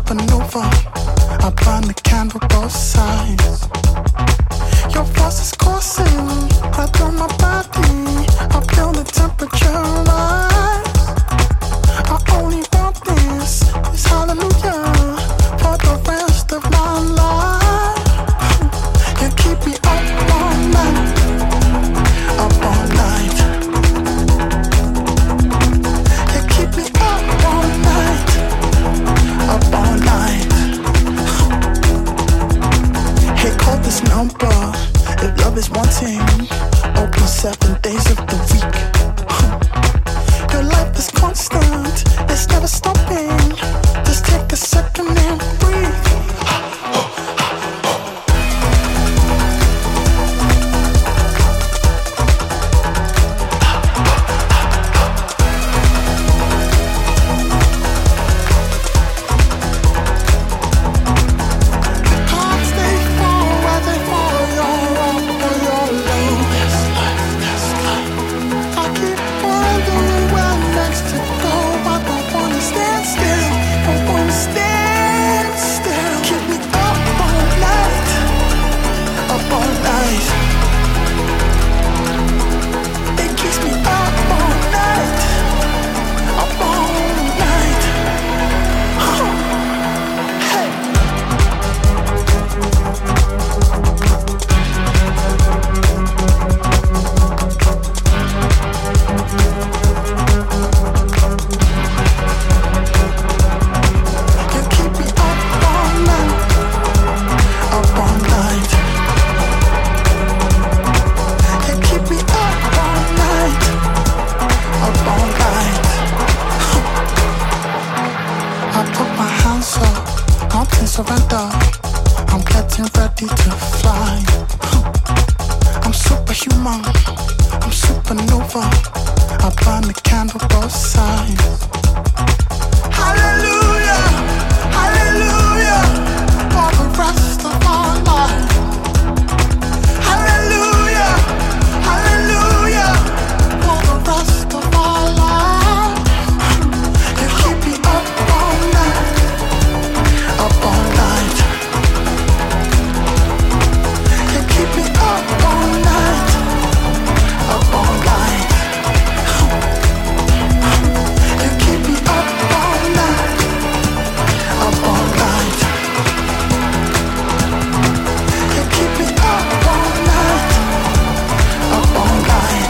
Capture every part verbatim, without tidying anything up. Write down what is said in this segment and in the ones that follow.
supernova. I burn the candle both sides. Your force is coursing right through my body. I feel the temperature rise. I only want this, this hallelujah for the rest of my life. You keep me up all night, up all night. You keep me up all night, up all night. Hey, call this number if love is wanting. Open seven days of the week. Your life is constant, it's never stopping. Just take a second and breathe. Surrender, I'm getting ready to fly. I'm superhuman, I'm supernova. I burn the candle both sides. Hallelujah, hallelujah, for the rest of my life. Hallelujah, hallelujah, for the rest of my life. You keep me up all night, up all night. You keep me up all night, up all night. You keep me up all night, up all night. You keep me up all night, up all night.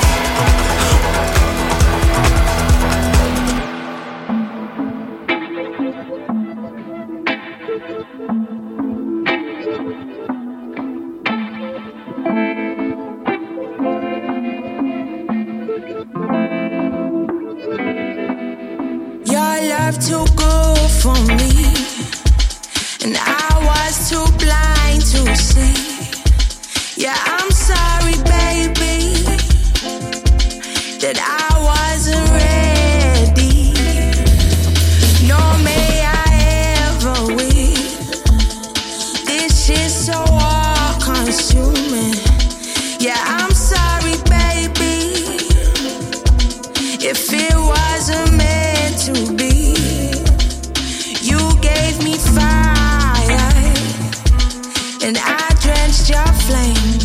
Your love too good for me, and I was too blind to see. Yeah, I'm sorry, baby, that I wasn't ready. Nor may I ever will. This shit's so all-consuming. Yeah, I'm sorry, baby, if it wasn't meant to be. You gave me fire, and I drenched your flame.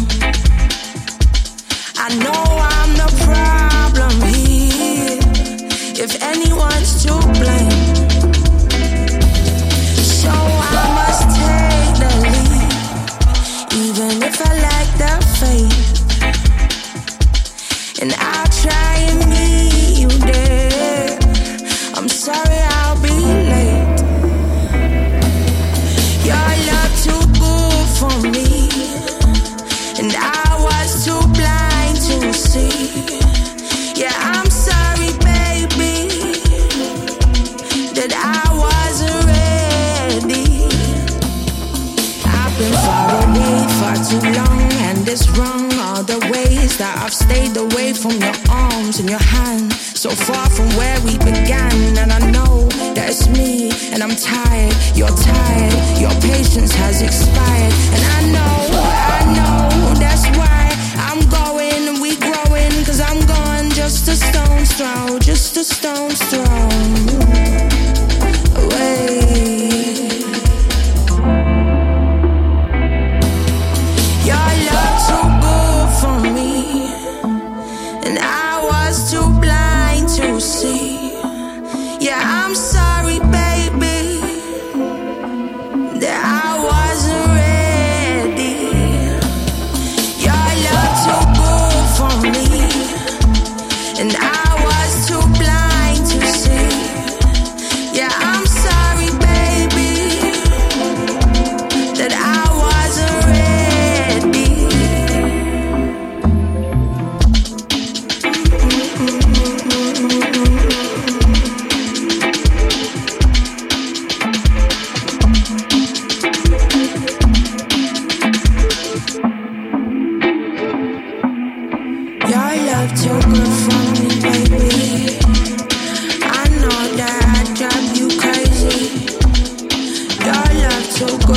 I know I'm the problem here, if anyone's to blame. So I must take the lead, even if I lack the faith. And I'll try and meet you there. I'm sorry I'll be late. Your love too good for me, and I was too blind to see. Yeah, I'm sorry, baby, that I wasn't ready. I've been far away far too long, and it's wrong all the ways that I've stayed away from your arms and your hand, so far from where we began. And I know that it's me, and I'm tired, you're tired, your patience has expired. And I know, I know, that's why I'm going and we growing, cause I'm going just a stone's throw, just a stone's throw away.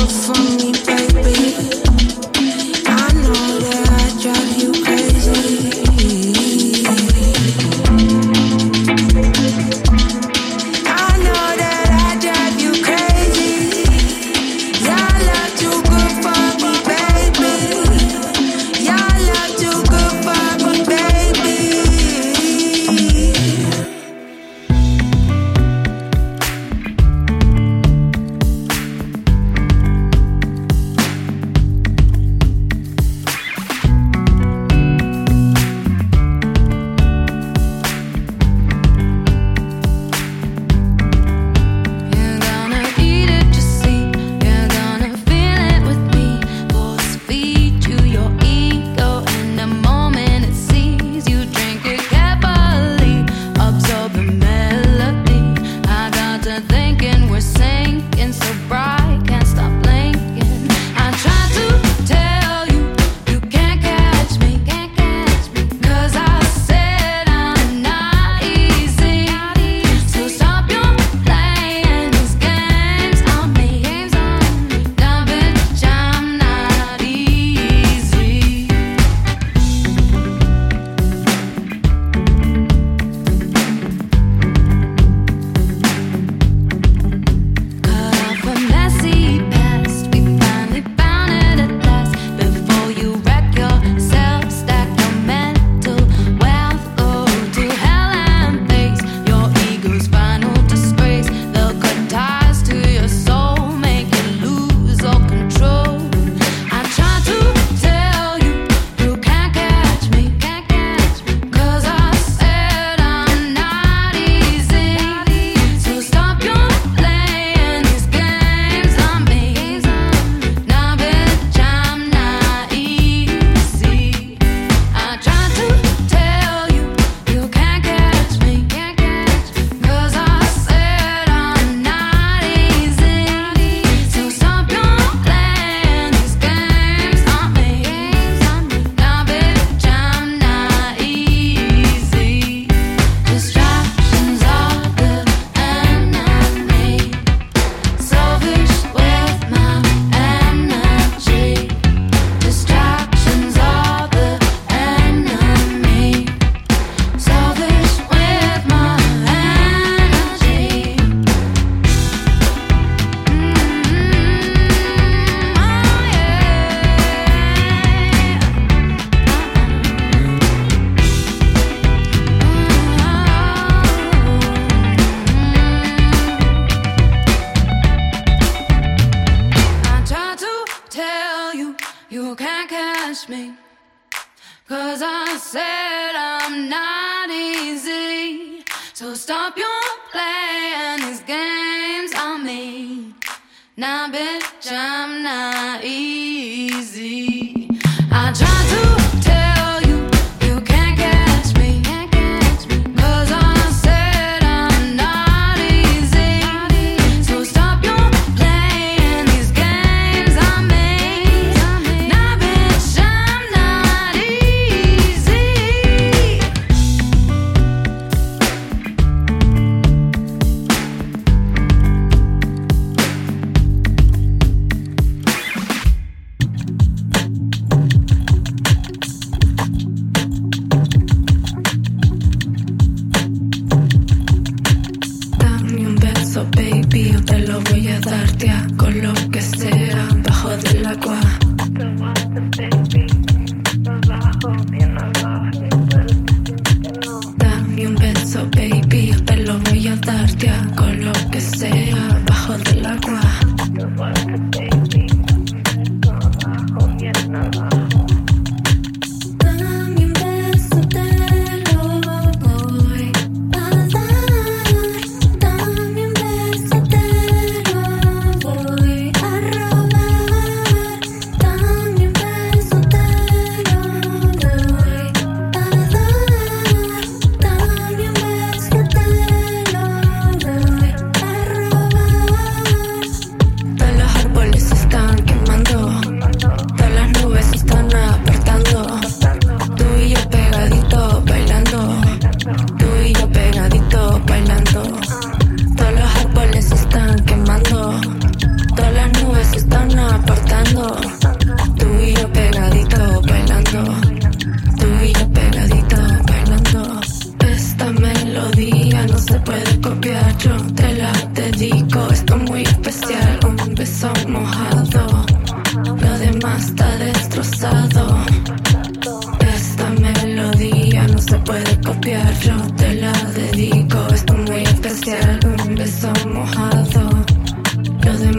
Voy a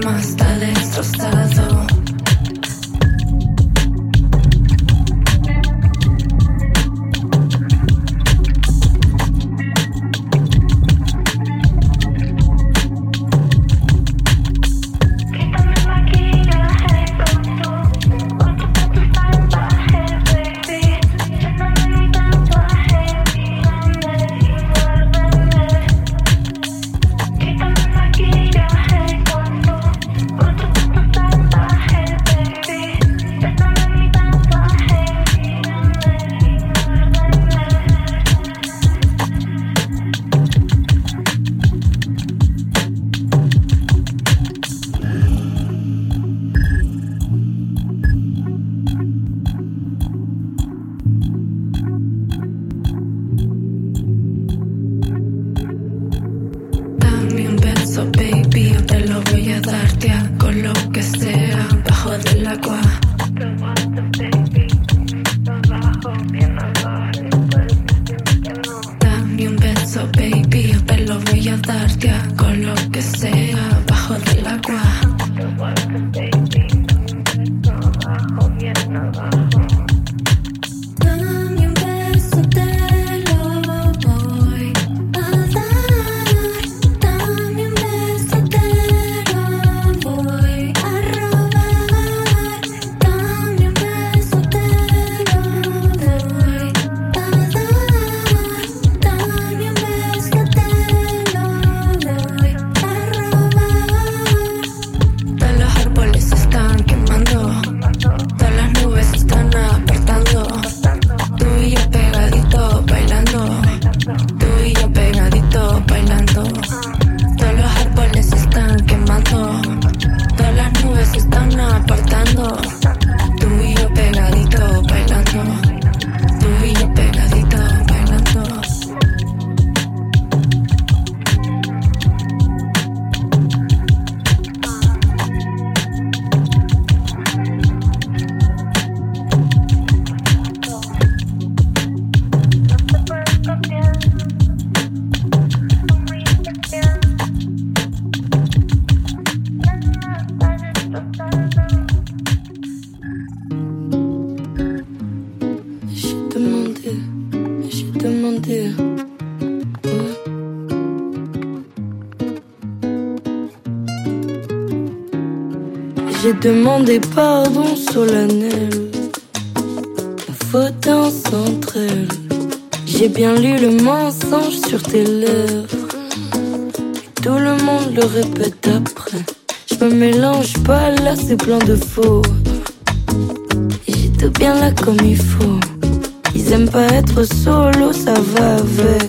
alma está destrozado. J'ai demandé pardon solennel, la faute entre elles. J'ai bien lu le mensonge sur tes lèvres, et tout le monde le répète après. Je me mélange pas là, c'est plein de faux. Et j'ai tout bien là comme il faut. Ils aiment pas être solo, ça va avec.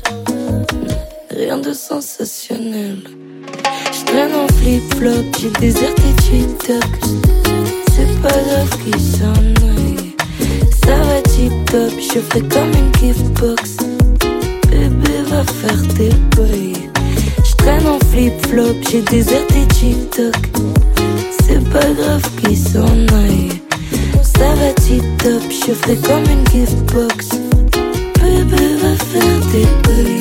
Rien de sensationnel. J'traîne en flip-flop, j'ai déserté TikTok. C'est pas grave qui s'en aille. Ça va tip-top, je ferai comme une giftbox. Bébé va faire tes bails. J'traîne en flip-flop, j'ai déserté TikTok. C'est pas grave qui s'en aille. Ça va tip-top, je ferai comme une giftbox. Bébé va faire tes bails.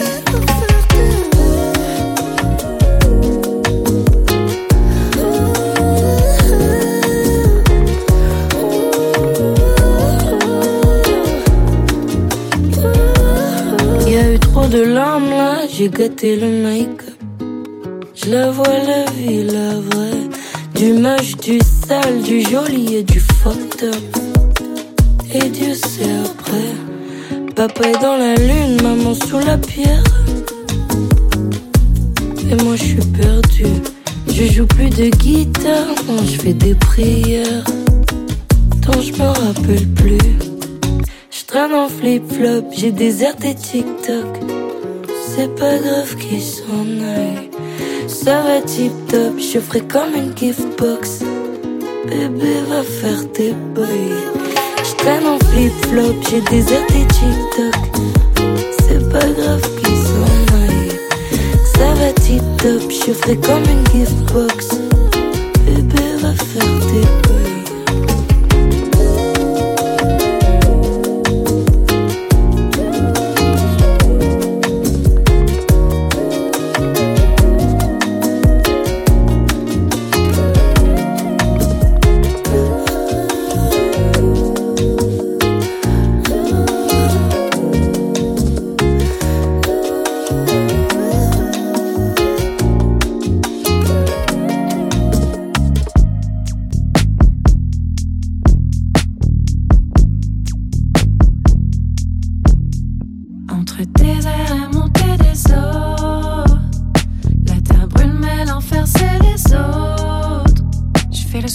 De larmes là, j'ai gâté le make-up. Je la vois la vie, la vraie. Du moche, du sale, du joli et du fucked up. Et Dieu sait après. Papa est dans la lune, maman sous la pierre. Et moi je suis perdu. Je joue plus de guitare, non je fais des prières dont je me rappelle plus. Je traîne en flip-flop, j'ai déserté TikTok. C'est pas grave qui s'en aille. Ça va tip-top, je ferai comme une giftbox. Bébé va faire tes bails. Je traîne en flip-flop, j'ai déserté TikTok. C'est pas grave qui s'en aille. Ça va tip-top, je ferai comme une giftbox. Bébé va faire tes bails.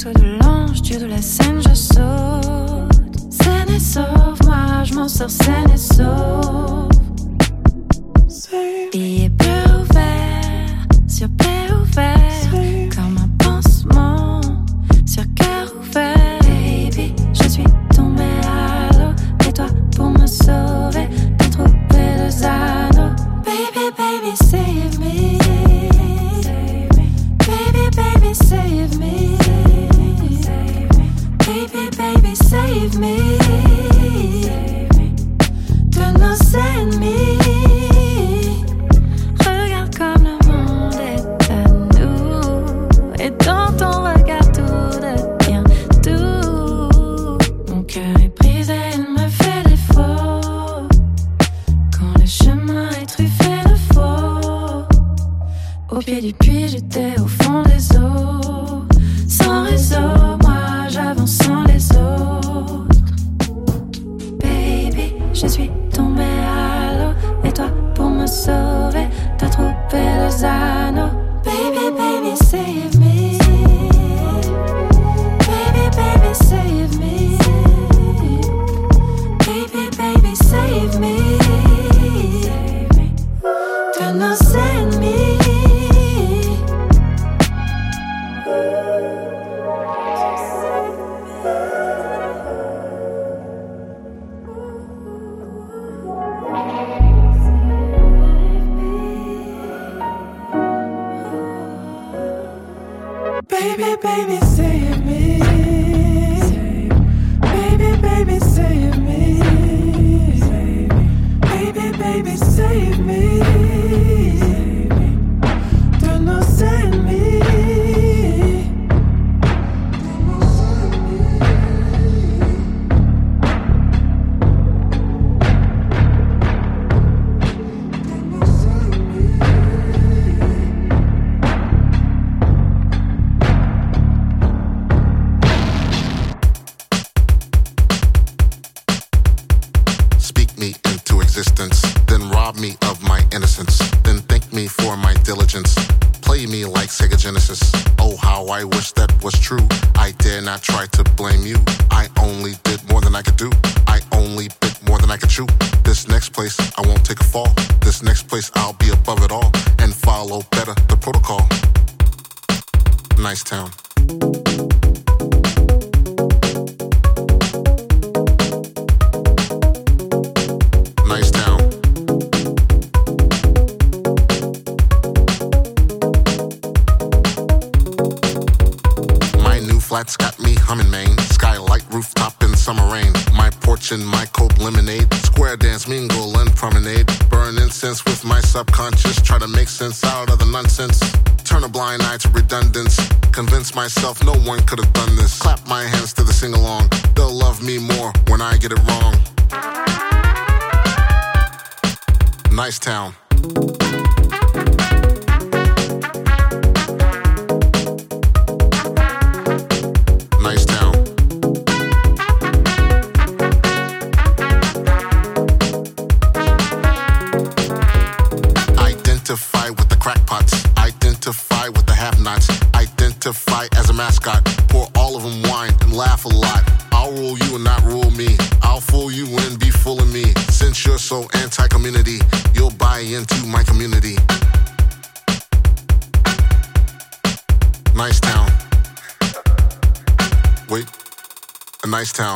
vaisseau de l'ange, dieu de la scène, je saute. Scène et sauve, moi je m'en sors scène et sauve. Billet bleu ouvert, sur plaie ouvert, comme un pansement, sur cœur ouvert. Baby, je suis tombée à l'eau, et toi pour me sauver, t'as trouvé deux anneaux. Baby, baby, save me. Baby, baby, save me. Baby, baby, save me. De nos ennemis. Regarde comme le monde est à nous. Et dans ton regard tout devient doux. Mon cœur est brisé, il me fait défaut. Quand le chemin est truffé de faux. Au pied du puits, j'étais au fond des eaux. Sans réseau, moi j'avance sans les autres. Baby, je suis tombée à l'eau. Et toi, pour me sauver, t'as trouvé deux anneaux. Baby, baby, save me. Baby, baby, save me. Baby, baby, save me. De nos ennemis. Baby, baby, save me. Baby, baby, save me. Baby, baby, save me. De nos ennemis. Then rob me of my innocence. Then thank me for my diligence. Play me like Sega Genesis. Oh, how I wish that was true. I dare not try to blame you. I only did more than I could do. I only bit more than I could chew. This next place, I won't take a fall. This next place, I'll be above it all and follow better the protocol. Nice town. Nice town. My new flat's got me humming, man. Skylight rooftop in summer rain. My porch and my cold lemonade. Square dance, mingle and promenade. Burn incense with my subconscious. Try to make sense out of the nonsense. Turn a blind eye to redundance. Convince myself no one could have done this. Clap my hands to the sing-along. They'll love me more when I get it wrong. Nice town. Nice town. Identify with the crackpots. Identify with the have-nots. Identify as a mascot. Pour all of them wine and laugh a lot. I'll rule you and not rule me. I'll fool you and be fooling me. Since you're so anti-community, you'll buy into my community. Nice town. Wait, a nice town.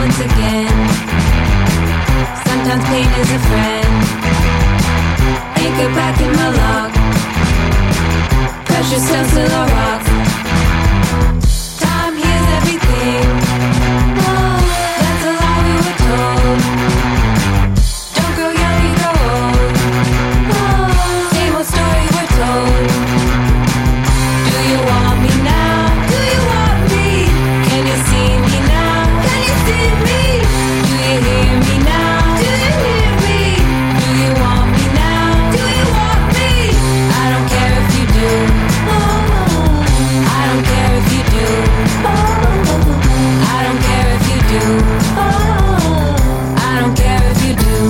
once again. Sometimes pain is a friend. Anchor back in my log. Pressure still still a rock. Time heals everything. Oh, that's a lie we were told. Don't grow young, you grow old. Oh, same old story we're told. Do you want me now? Do you want me? Can you see me now? Can you see me? Do you hear me now? Do you hear me? Do you want me now? Do you want me? I don't care if you do. I don't care if you do. I don't care if you do. I don't care if you do.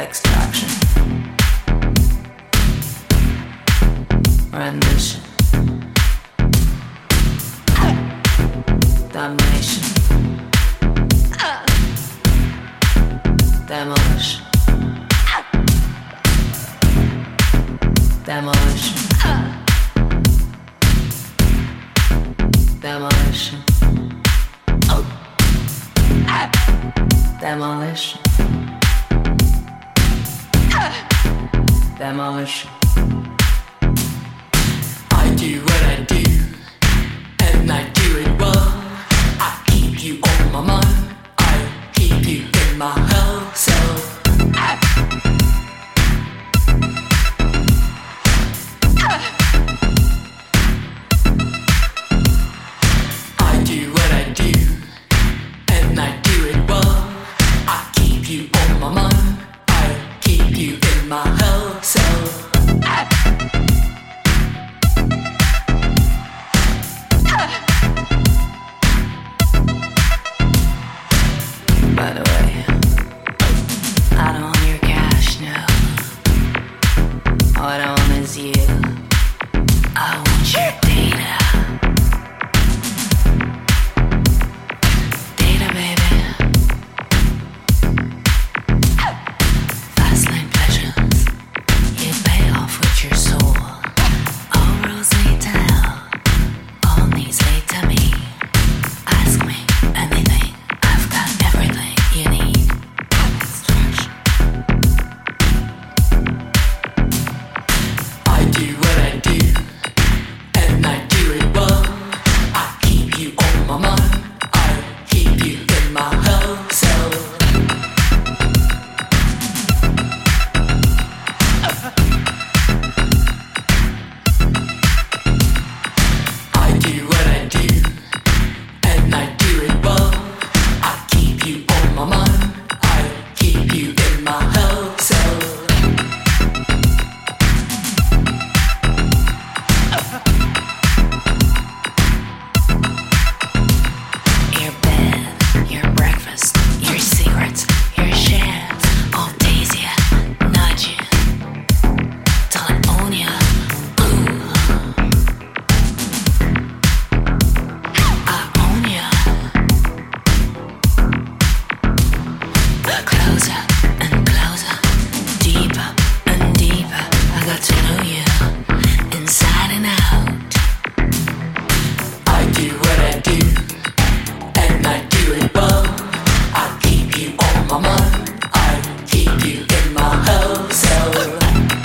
Extraction. Rendition. Damnation. Demolition. Demolition. Demolition. Demolition. Demolition. I do what I do, and I do it well. I keep you on my mind, I keep you in my hell cell. I do what I do, and I do it well. I keep you on my mind, I keep you in my hell cell. By the way, I don't want your cash now. All I want is you. I want your data. Data, baby. Fast lane pleasures. You pay off with your soul. All roads lead to hell. All needs lead to me. Ask me anything. I've got everything you need. Extraction. I do what I do, and I do it well. I keep you on my mind, I keep you in my hell cell. I do what I do, and I do it well. I keep you on my mind, I keep you in my hell cell. Your bed, your breakfast, your secrets, your shares, all days ya, nudge you, till I own ya. Ooh. I own ya. Closer and closer, deeper and deeper. I got to know you, inside and out. I do what I do, and I do it well. I keep you on my mind, I keep you in my hell cell.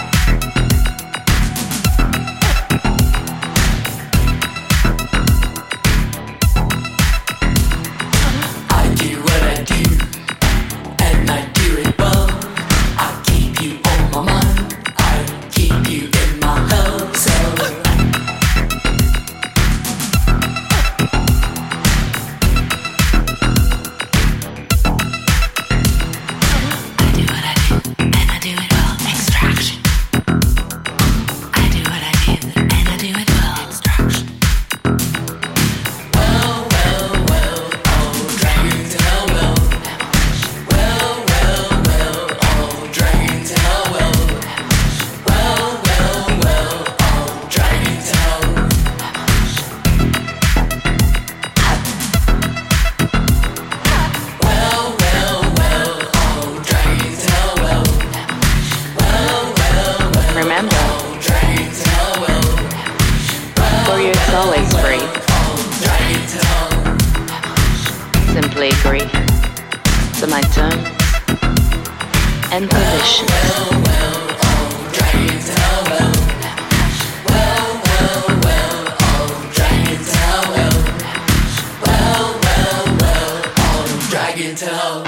I do what I do, and I do it well. I keep you on my mind, I keep you in my hell cell. I do what I do, and I do it well. Extraction. I do what I do, and I do it well. Extraction. Well, well, well, oh, drag to hell, well. Well, well, well, oh, drag to hell, well. Well, well, well, oh, drag to hell. Well, well, well, oh, drag to hell, well. Well, well, well, Remember, oh, drag to hell, well. for you it's always free. Oh, drag to hell. Simply agree to my terms and conditions. Well, well, oh, drag to hell, well. Well, well, well, oh, drag to hell, well. Well, well, well, oh, drag to hell.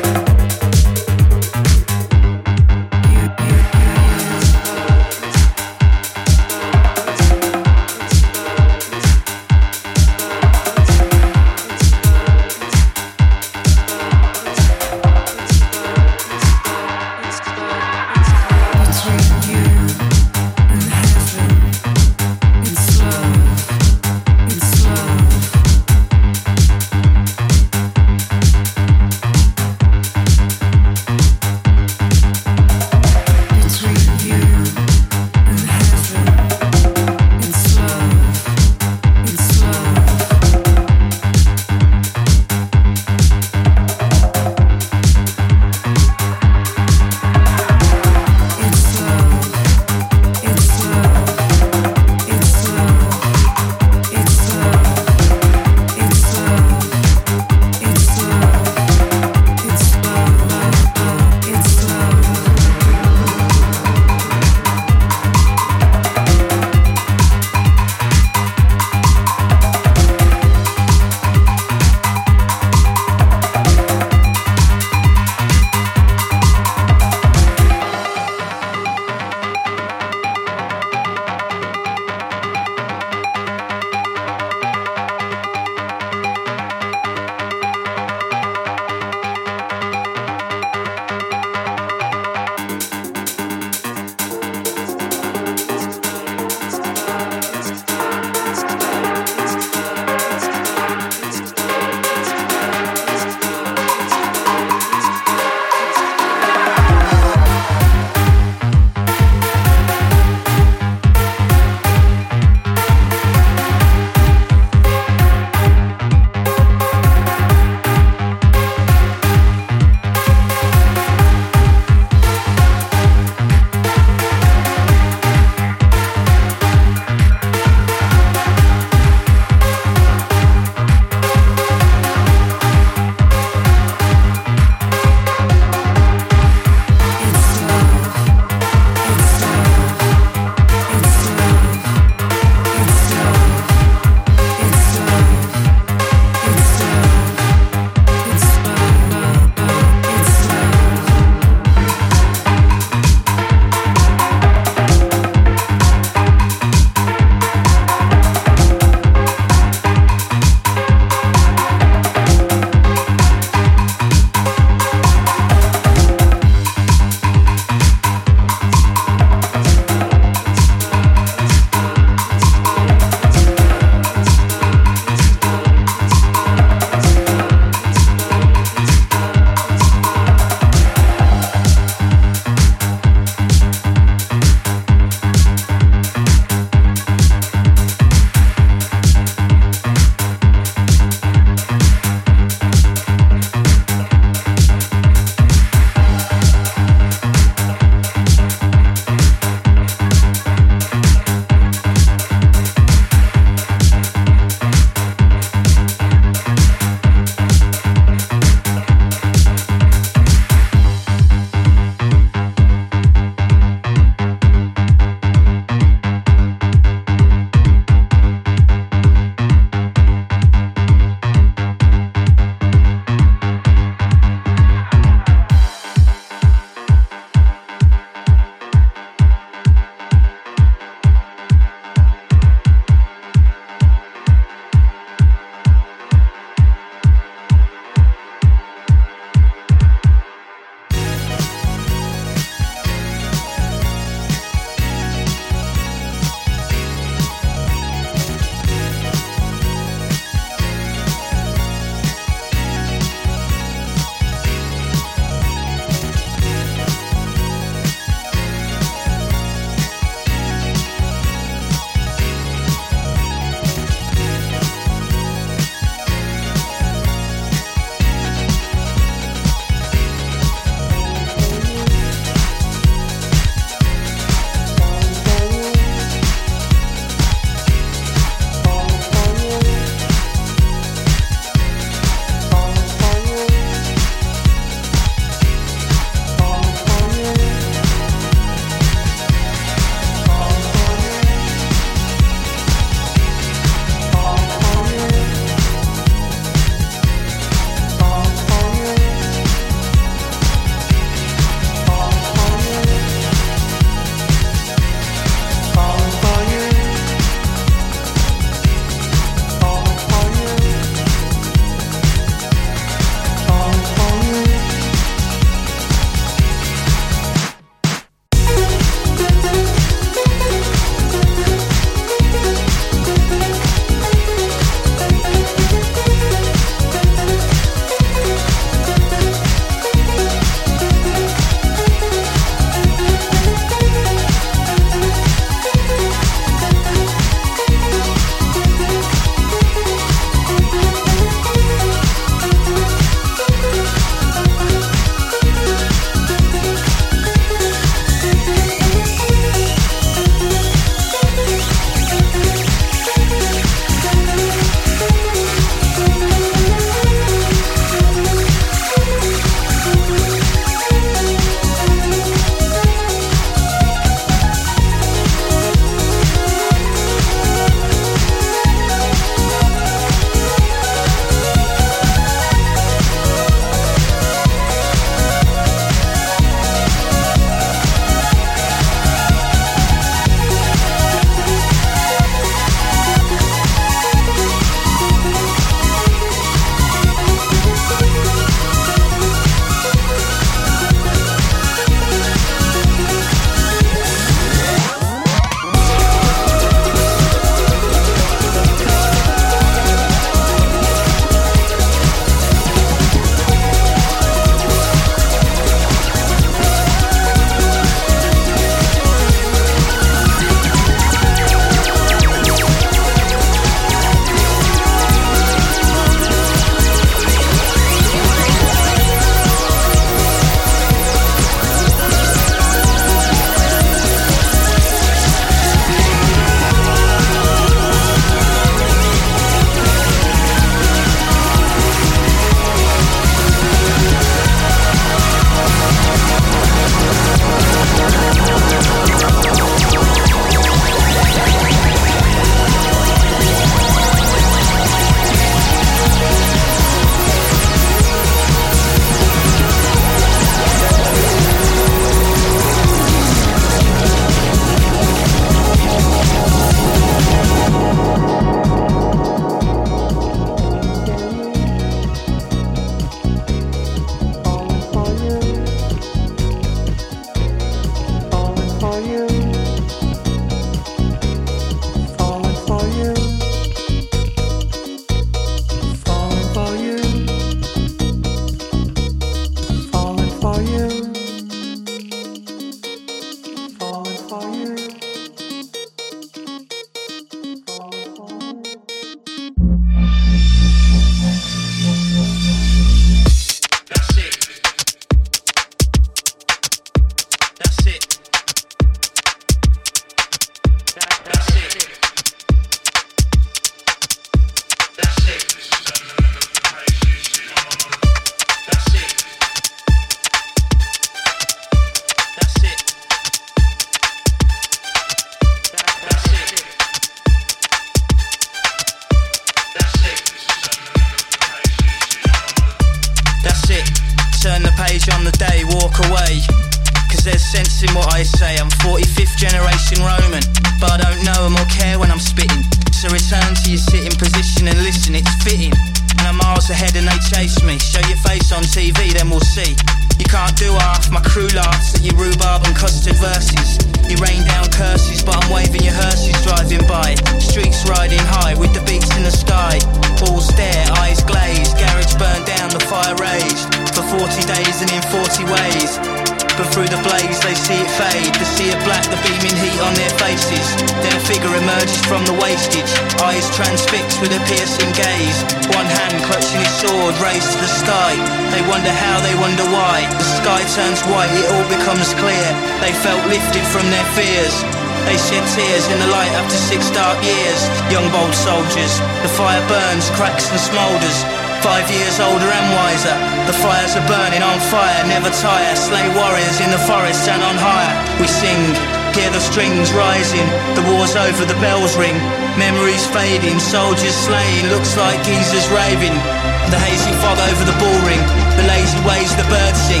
sensing what I say. I'm forty-fifth generation Roman, but I don't know them or care when I'm spitting. So return to your sitting position and listen, it's fitting. And I'm miles ahead and they chase me. Show your face on T V, then we'll see. You can't do half, my crew laughs at your rhubarb and custard verses. You rain down curses, but I'm waving your hearses driving by. Streets riding high with the beats in the sky. All stare, eyes glazed, garage burned down, the fire raged. For forty days and in forty ways. But through the blaze they see it fade. The sea of black, the beaming heat on their faces. Then a figure emerges from the wastage. Eyes transfixed with a piercing gaze. One hand clutching his sword raised to the sky. They wonder how, they wonder why. The sky turns white, it all becomes clear. They felt lifted from their fears. They shed tears in the light after six dark years. Young bold soldiers, the fire burns, cracks and smoulders. Five years older and wiser. The fires are burning on fire, never tire. Slay warriors in the forests and on higher. We sing, hear the strings rising. The war's over, the bells ring. Memories fading, soldiers slain. Looks like geezers raving. The hazy fog over the bull ring. The lazy ways the birds sing.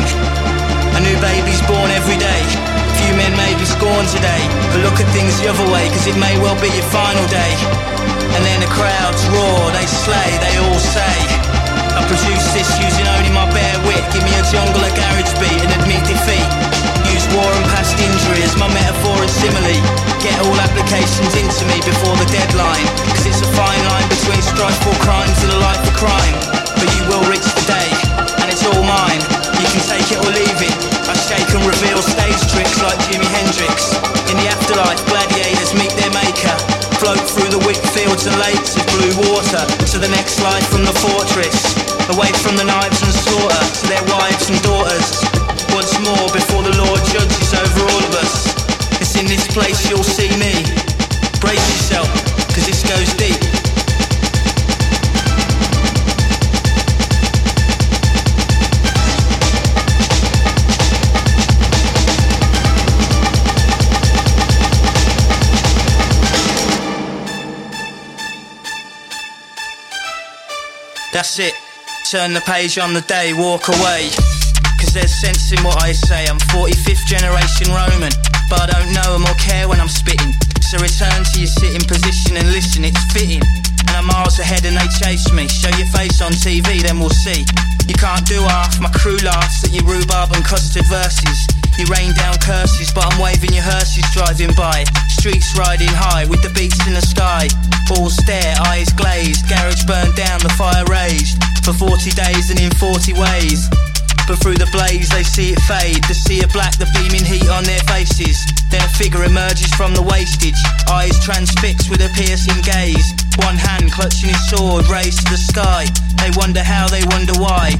A new baby's born every day. Few men may be scorned today, but look at things the other way, cause it may well be your final day. And then the crowds roar, they slay, they all say, I produce this using only my bare wit. Give me a jungle, a garage beat and admit defeat. Use war and past injury as my metaphor and simile. Get all applications into me before the deadline, cause it's a fine line between strifeful crimes and a life of crime. But you will reach the day, and it's all mine. You can take it or leave it. I shake and reveal stage tricks like Jimi Hendrix. In the afterlife, gladiators meet their maker. Float through the wheat fields and lakes of blue water to the next life from the fortress. Away from the knives and slaughter to their wives and daughters. Once more before the Lord judges over all of us. It's in this place you'll see me. Brace yourself, cause this goes deep. That's it, turn the page on the day, walk away. Cause there's sense in what I say. I'm forty-fifth generation Roman, but I don't know them or care when I'm spitting. So return to your sitting position and listen, it's fitting. And I'm miles ahead and they chase me. Show your face on T V, then we'll see. You can't do half, my crew laughs at your rhubarb and custard verses. You rain down curses, but I'm waving your hearses driving by. Streets riding high with the beats in the sky. All stare, eyes glazed, garage burned down, the fire raged. For forty days and in forty ways. But through the blaze they see it fade. The sea of black, the beaming heat on their faces. Then a figure emerges from the wastage. Eyes transfixed with a piercing gaze. One hand clutching his sword raised to the sky. They wonder how, they wonder why.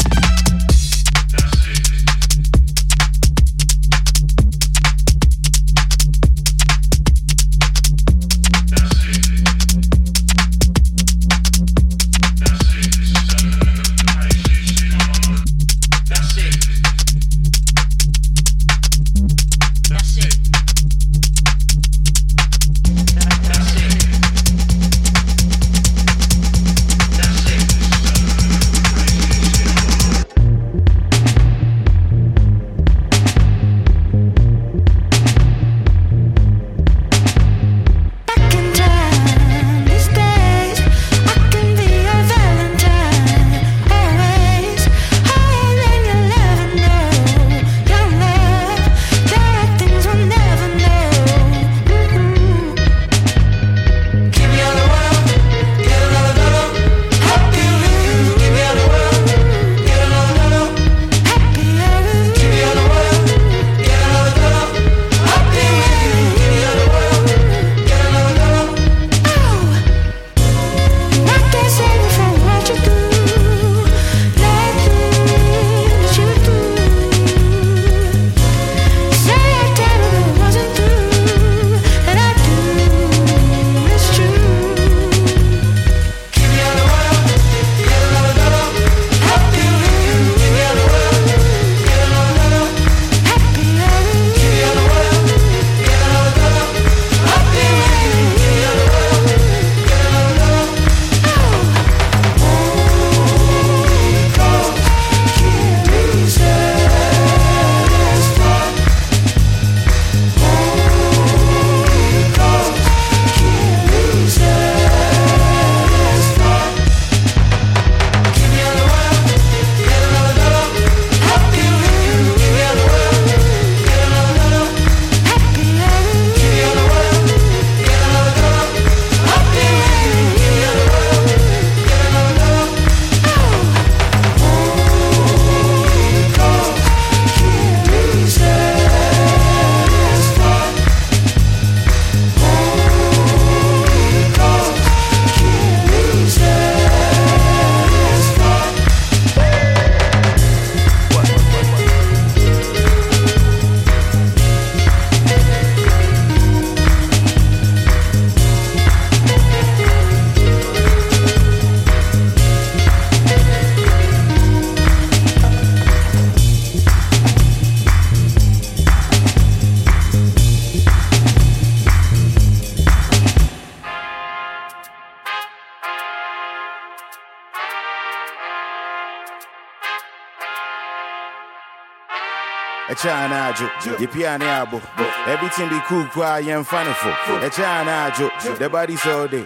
A China jo, the piano abo. Everything be cool, quiet and funny for. A China jo, the body so day.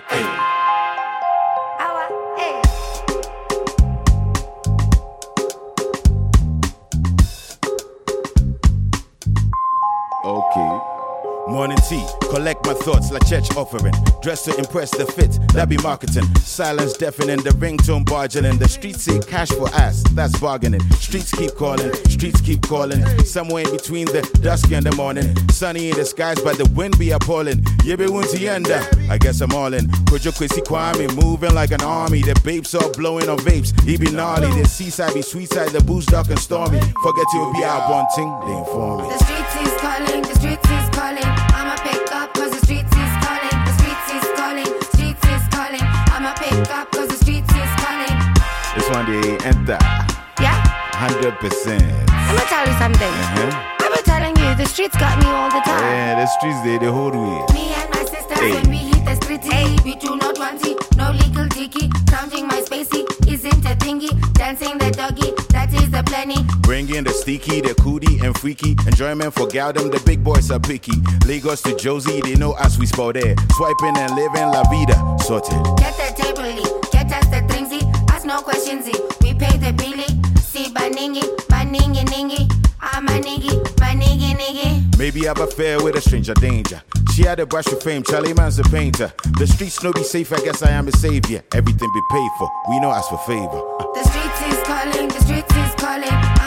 Okay. Morning tea, collect my thoughts like church offering. Dress to impress the fit, that be marketing. Silence deafening, the ringtone bargaining. The streets say cash for ass, that's bargaining. Streets keep calling, streets keep calling. Somewhere in between the dusk and the morning. Sunny in the skies, but the wind be appalling. Yebe wunti yenda, I guess I'm all in. Kojo Kwesi Kwame, moving like an army. The babes all blowing on vapes, he be gnarly. The seaside be sweet side, the booze dark and stormy. Forget you'll be out bunting, they inform me. The streets is calling, the streets is calling. I'ma pick up cause the streets is calling. The streets is calling, streets is calling. I'ma pick up cause the streets is calling. This one they enter. Yeah? one hundred percent. I'ma tell you something. Uh-huh. I've been telling you, the streets got me all the time. Yeah, the streets they the whole way. Me and my sisters Hey. when we hit the streets, hey. We do not want it, no legal dicky. Counting my spacey isn't a thingy. Dancing the doggy, that is the plenty. Bringing the sticky, the cootie and freaky. Enjoyment for Galdem, the big boys are picky. Lagos to Josie, they know us, we spell there. Swiping and living la vida, sorted. Get the table, get us the drinksy. Ask no questions, we pay the billy. See baningi, baningi ningi. I'm a niggy, my niggy niggy. Maybe I'm a fair with a stranger danger. She had a brush of fame, Charlie Man's a painter. The streets no be safe, I guess I am a savior. Everything be paid for, we know us for favor. The streets is calling, the streets is calling.